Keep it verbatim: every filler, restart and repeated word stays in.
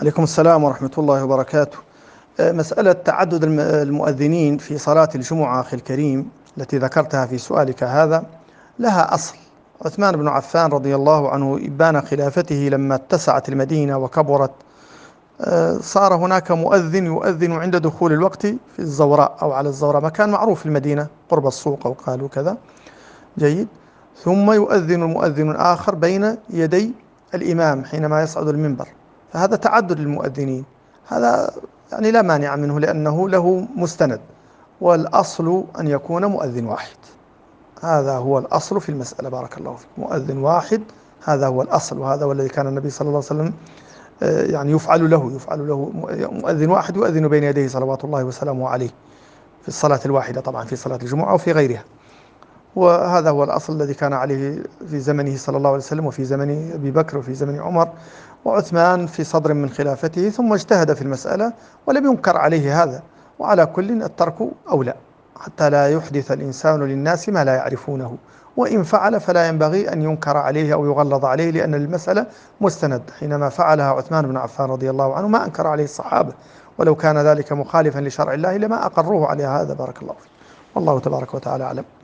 عليكم السلام ورحمة الله وبركاته. آه، مسألة تعدد الم- المؤذنين في صلاة الجمعة أخي الكريم التي ذكرتها في سؤالك هذا لها أصل. عثمان بن عفان رضي الله عنه إبان خلافته لما اتسعت المدينة وكبرت، آه، صار هناك مؤذن يؤذن عند دخول الوقت في الزوراء أو على الزوراء، مكان معروف في المدينة قرب السوق أو قالوا كذا. جيد. ثم يؤذن المؤذن آخر بين يدي الإمام حينما يصعد المنبر، فهذا تعدد المؤذنين. هذا يعني لا مانع منه لأنه له مستند، والأصل أن يكون مؤذن واحد. هذا هو الأصل في المسألة، بارك الله فيك، مؤذن واحد. هذا هو الأصل، وهذا هو الذي كان النبي صلى الله عليه وسلم آه، يعني يفعل له يفعل له مؤذن واحد يؤذن بين يديه صلوات الله وسلامه عليه في الصلاة الواحدة، طبعا في صلاة الجمعة وفي غيرها. وهذا هو الأصل الذي كان عليه في زمنه صلى الله عليه وسلم، وفي زمن أبي بكر، وفي زمن عمر وعثمان في صدر من خلافته، ثم اجتهد في المسألة ولم ينكر عليه هذا. وعلى كل الترك أولى، حتى لا يحدث الإنسان للناس ما لا يعرفونه، وإن فعل فلا ينبغي أن ينكر عليه أو يغلظ عليه، لأن المسألة مستند. حينما فعلها عثمان بن عفان رضي الله عنه ما أنكر عليه الصحابة، ولو كان ذلك مخالفا لشرع الله لما أقروه على هذا، بارك الله فيه. والله تبارك وتعالى أعلم.